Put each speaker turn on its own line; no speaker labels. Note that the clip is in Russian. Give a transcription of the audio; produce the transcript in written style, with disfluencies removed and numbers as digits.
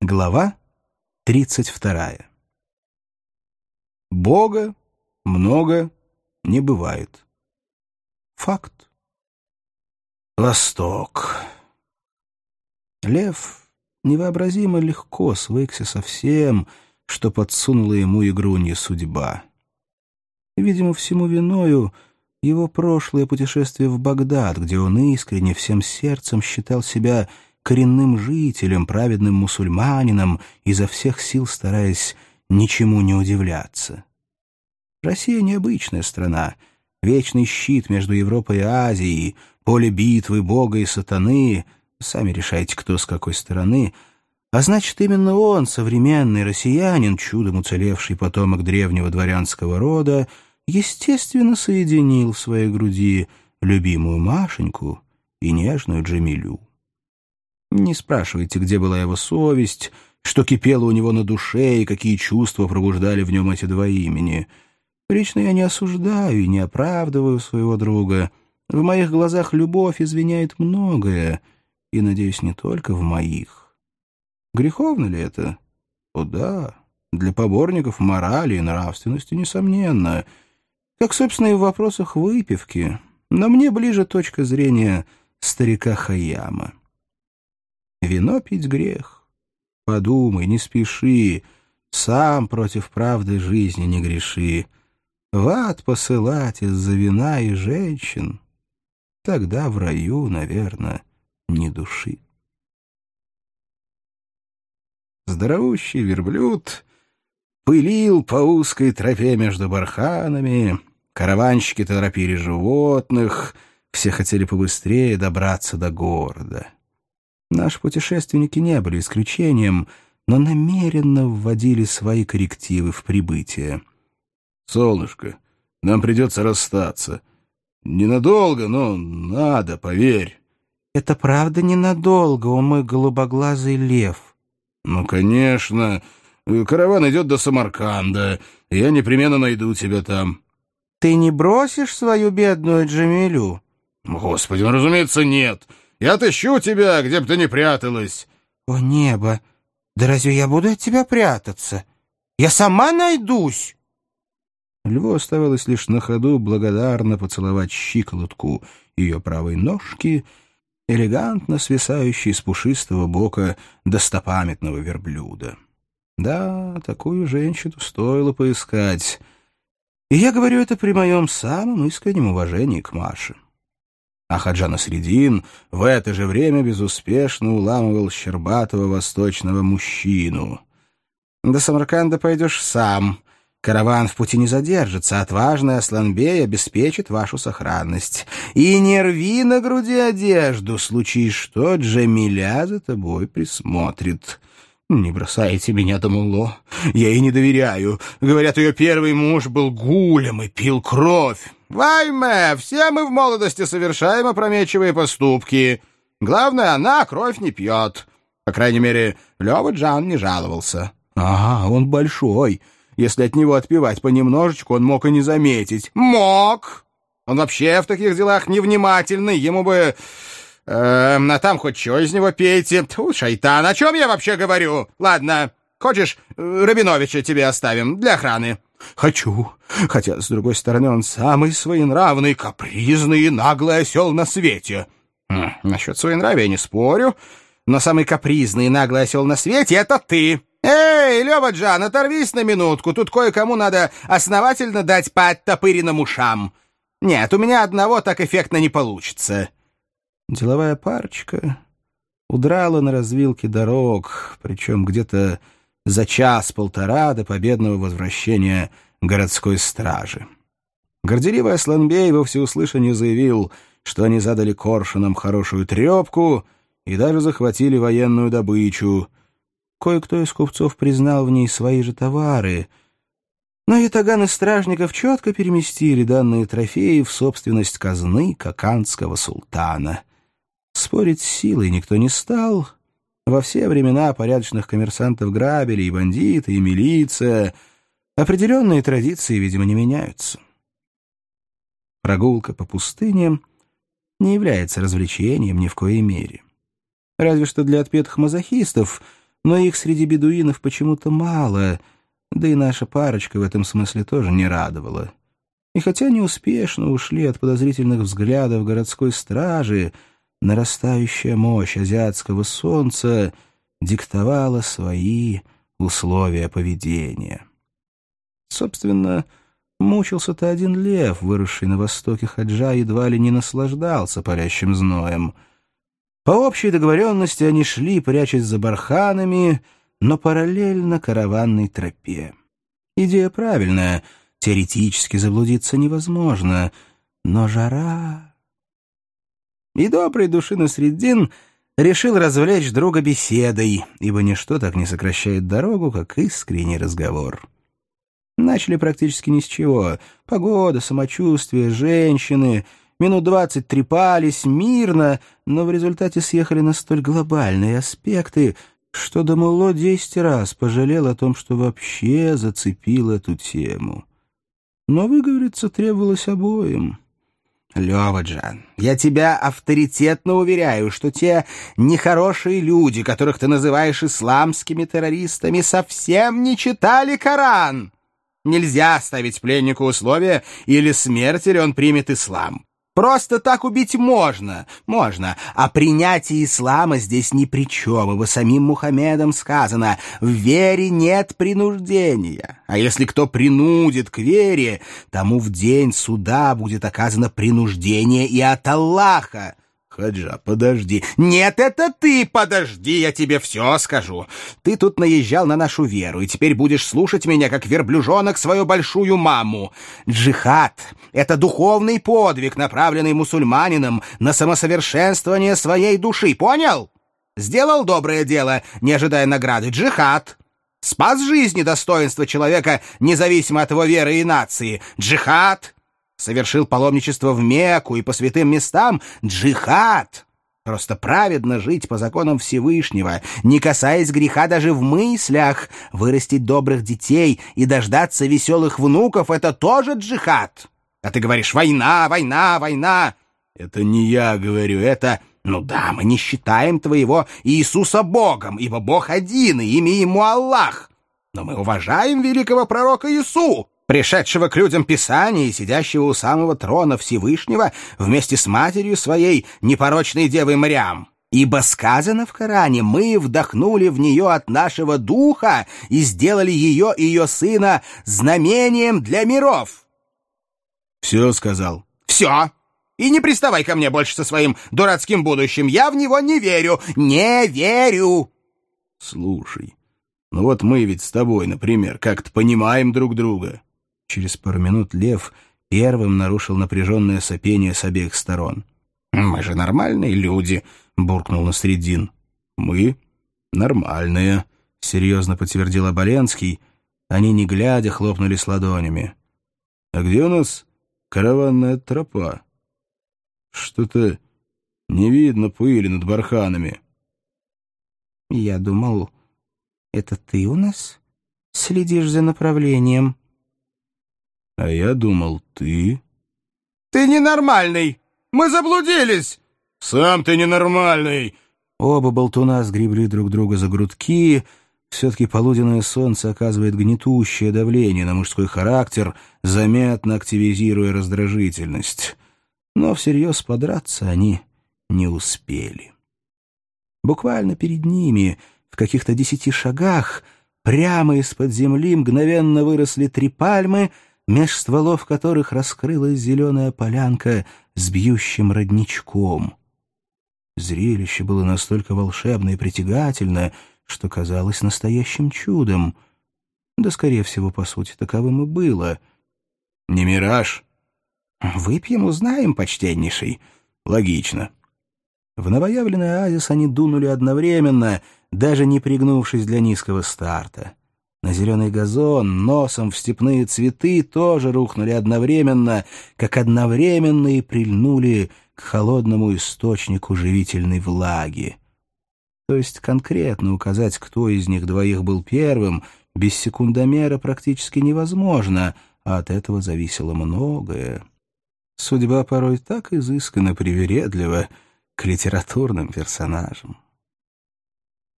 Глава 32. Бога много не бывает. Факт. Восток. Лев невообразимо легко свыкся со всем, что подсунула ему игрунья судьба. Видимо, всему виною его прошлое путешествие в Багдад, где он искренне всем сердцем считал себя коренным жителем, праведным мусульманином, изо всех сил стараясь ничему не удивляться. Россия — необычная страна, вечный щит между Европой и Азией, поле битвы Бога и сатаны, сами решайте, кто с какой стороны, а значит, именно он, современный россиянин, чудом уцелевший потомок древнего дворянского рода, естественно соединил в своей груди любимую Машеньку и нежную Джамилю. Не спрашивайте, где была его совесть, что кипело у него на душе и какие чувства пробуждали в нем эти два имени. Лично я не осуждаю и не оправдываю своего друга. В моих глазах любовь извиняет многое, и, надеюсь, не только в моих. Греховно ли это? О да, для поборников морали и нравственности, несомненно. Как, собственно, и в вопросах выпивки. Но мне ближе точка зрения старика Хайяма. Вино пить грех. Подумай, не спеши, сам против правды жизни не греши. В ад посылать из-за вина и женщин, тогда в раю, наверное, ни души. Здоровущий верблюд пылил по узкой тропе между барханами, караванщики торопили животных, все хотели побыстрее добраться до города. Наши путешественники не были исключением, но намеренно вводили свои коррективы в прибытие. «Солнышко, нам придется расстаться. Ненадолго, но надо, поверь».
«Это правда ненадолго, о мой голубоглазый лев».
«Ну, конечно. Караван идет до Самарканда, и я непременно найду тебя там».
«Ты не бросишь свою бедную Джамилю?»
«Господи, ну, разумеется, нет. Я отыщу тебя, где бы ты ни пряталась».
«О небо! Да разве я буду от тебя прятаться? Я сама найдусь!»
Льву оставалось лишь на ходу благодарно поцеловать щиколотку ее правой ножки, элегантно свисающей с пушистого бока достопамятного верблюда. Да, такую женщину стоило поискать. И я говорю это при моем самом искреннем уважении к Маше. А Хаджа Насреддин в это же время безуспешно уламывал щербатого восточного мужчину. «До Самарканда пойдешь сам. Караван в пути не задержится. Отважный Асланбей обеспечит вашу сохранность. И не рви на груди одежду. Случай что, Джамиля за тобой присмотрит». «Не бросайте меня, Дамулло. Я ей не доверяю. Говорят, ее первый муж был гулем и пил кровь». «Вайме, все мы в молодости совершаем опрометчивые поступки. Главное, она кровь не пьет. По крайней мере, Лёва Джан не жаловался».
«Ага, он большой.
Если от него отпивать понемножечку, он мог и не заметить». «Мог! Он вообще в таких делах невнимательный. Ему бы... а там хоть что из него пейте. Тьфу, шайтан, о чем я вообще говорю? Ладно, хочешь, Рабиновича тебе оставим для охраны?»
«Хочу. Хотя, с другой стороны, он самый своенравный, капризный и наглый осел на свете».
«Насчет своенравия не спорю, но самый капризный и наглый осел на свете — это ты. Эй, Лёва Джан, оторвись на минутку, тут кое-кому надо основательно дать по оттопыренным ушам. Нет, у меня одного так эффектно не получится».
Деловая парочка удрала на развилке дорог, причем где-то за час-полтора до победного возвращения городской стражи. Горделивый Асланбей во всеуслышание заявил, что они задали коршунам хорошую трепку и даже захватили военную добычу. Кое-кто из купцов признал в ней свои же товары, но ятаганы стражников четко переместили данные трофеи в собственность казны каканского султана. Спорить с силой никто не стал. Во все времена порядочных коммерсантов грабили и бандиты, и милиция. Определенные традиции, видимо, не меняются. Прогулка по пустыне не является развлечением ни в коей мере. Разве что для отпетых мазохистов,
но их среди бедуинов почему-то мало, да и наша парочка в этом смысле тоже не радовала. И хотя неуспешно ушли от подозрительных взглядов городской стражи, нарастающая мощь азиатского солнца диктовала свои условия поведения. Собственно, мучился-то один лев, выросший на востоке Хаджа, едва ли не наслаждался палящим зноем. По общей договоренности они шли, прячась за барханами, но параллельно караванной тропе. Идея правильная, теоретически заблудиться невозможно, но жара... И добрый души Насреддин решил развлечь друга беседой, ибо ничто так не сокращает дорогу, как искренний разговор. Начали практически ни с чего. Погода, самочувствие, женщины. Минут 20 трепались мирно, но в результате съехали на столь глобальные аспекты, что Дамулло 10 раз пожалел о том, что вообще зацепил эту тему. Но выговориться требовалось обоим. «Лёва-джан, я тебя авторитетно уверяю, что те нехорошие люди, которых ты называешь исламскими террористами, совсем не читали Коран. Нельзя ставить пленнику условия, или смерть, или он примет ислам. Просто так убить можно, а принятие ислама здесь ни при чем, ибо самим Мухаммедом сказано: в вере нет принуждения. А если кто принудит к вере, тому в день суда будет оказано принуждение и от Аллаха. Хаджа, подожди. Нет, это ты подожди, я тебе все скажу. Ты тут наезжал на нашу веру, и теперь будешь слушать меня, как верблюжонок, свою большую маму. Джихад — это духовный подвиг, направленный мусульманином на самосовершенствование своей души, понял? Сделал доброе дело, не ожидая награды — джихад. Спас жизнь и достоинство человека, независимо от его веры и нации — джихад. Совершил паломничество в Мекку и по святым местам — джихад. Просто праведно жить по законам Всевышнего, не касаясь греха даже в мыслях, вырастить добрых детей и дождаться веселых внуков — это тоже джихад. А ты говоришь: война, война, война. Это не я говорю, это... Ну да, мы не считаем твоего Иисуса Богом, ибо Бог один, и имя ему Аллах. Но мы уважаем великого пророка Иису, пришедшего к людям Писания и сидящего у самого трона Всевышнего вместе с матерью своей, непорочной девой Мариам. Ибо сказано в Коране: мы вдохнули в нее от нашего духа и сделали ее и ее сына знамением для миров. Все сказал. Все. И не приставай ко мне больше со своим дурацким будущим. Я в него не верю. Не верю. Слушай, ну вот мы ведь с тобой, например, как-то понимаем друг друга. Через пару минут лев первым нарушил напряженное сопение с обеих сторон. «Мы же нормальные люди», — буркнул Насреддин. «Мы нормальные», — серьезно подтвердил Оболенский. Они, не глядя, хлопнулись ладонями. «А где у нас караванная тропа? Что-то не видно пыли над барханами». «Я думал, это ты у нас следишь за направлением». «А я думал, ты...» «Ты ненормальный! Мы заблудились!» «Сам ты ненормальный!» Оба болтуна сгребли друг друга за грудки. Все-таки полуденное солнце оказывает гнетущее давление на мужской характер, заметно активизируя раздражительность. Но всерьез подраться они не успели. Буквально перед ними, в каких-то 10 шагах, прямо из-под земли мгновенно выросли 3 пальмы, меж стволов которых раскрылась зеленая полянка с бьющим родничком. Зрелище было настолько волшебно и притягательно, что казалось настоящим чудом. Да, скорее всего, по сути, таковым и было. «Не мираж?» «Выпьем, узнаем, почтеннейший». «Логично». В новоявленный оазис они дунули одновременно, даже не пригнувшись для низкого старта. На зеленый газон, носом в степные цветы тоже рухнули одновременно, как одновременно и прильнули к холодному источнику живительной влаги. То есть конкретно указать, кто из них двоих был первым, без секундомера практически невозможно, а от этого зависело многое. Судьба порой так изысканно привередлива к литературным персонажам.